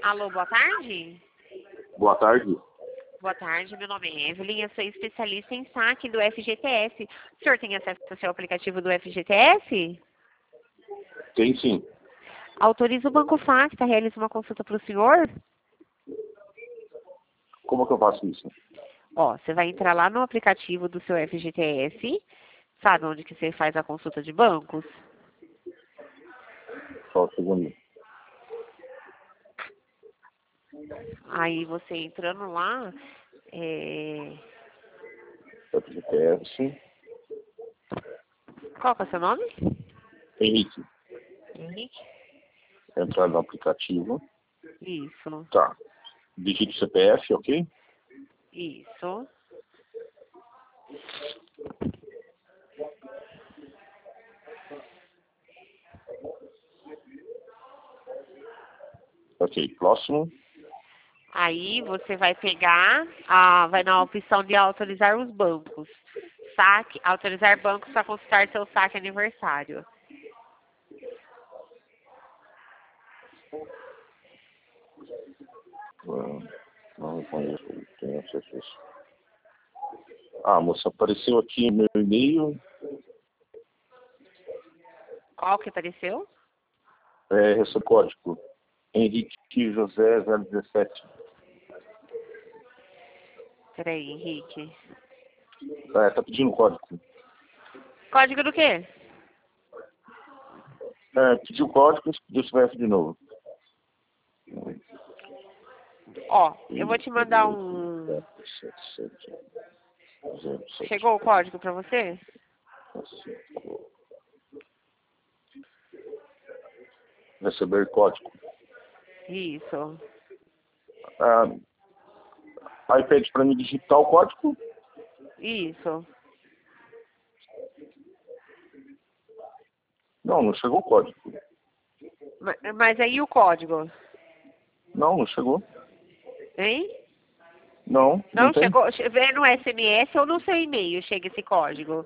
Alô, boa tarde? Boa tarde. Boa tarde, meu nome é Evelyn, eu sou especialista em saque do FGTS. O senhor tem acesso ao seu aplicativo do FGTS? Tem sim. Autoriza o Banco Facta, realiza uma consulta para o senhor? Como que eu faço isso? Ó, você vai entrar lá no aplicativo do seu FGTS, sabe onde que você faz a consulta de bancos? Só um segundo. Aí você entrando lá, FGTS. qual que é o seu nome? Henrique. Henrique? Entrar no aplicativo. Isso, Tá. Digite o CPF, ok? isso. Ok. Próximo. Aí você vai pegar, vai na opção de autorizar os bancos. Saque, autorizar bancos para consultar seu saque aniversário. Não conheço. Tenho acesso a isso. Ah, moça, apareceu aqui meu e-mail. Qual que apareceu? Esse código. Henrique José 017. Peraí, Henrique. Tá pedindo código. Código do quê? Pediu o código, pediu o CPF de novo. Ó, eu vou te mandar um... Chegou o código para você? Receber código. Isso. Aí pede para mim digitar o código. Isso. Não chegou o código. Mas aí o código? Não chegou. Hein? Não Não tem. chegou? Vê no SMS ou no seu e-mail chega esse código?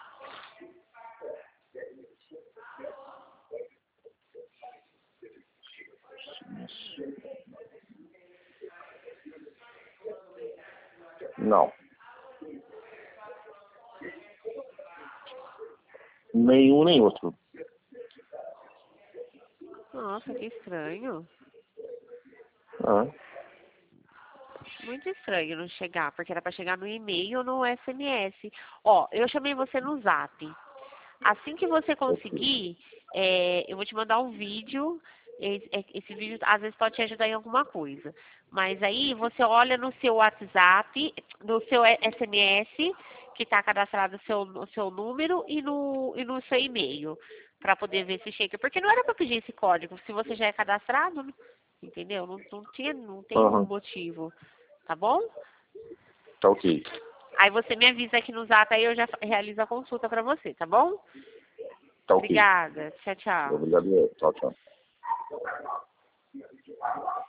Não. Nenhum nem outro. Nossa, que estranho. Ah, Muito estranho não chegar, porque era para chegar no e-mail ou no SMS. Ó, eu chamei você no Zap. Assim que você conseguir, eu vou te mandar um vídeo. Esse vídeo às vezes pode te ajudar em alguma coisa. Mas aí você olha no seu WhatsApp, no seu SMS, que está cadastrado o seu número e no seu e-mail, para poder ver se chega. Porque não era para pedir esse código. Se você já é cadastrado, entendeu? Não tem aham. motivo. Tá bom? Tá ok. Aí você me avisa aqui no Zap, aí eu já realizo a consulta para você, tá bom? Tá ok. Obrigada. Tchau, tchau. Obrigado. Tchau, tchau.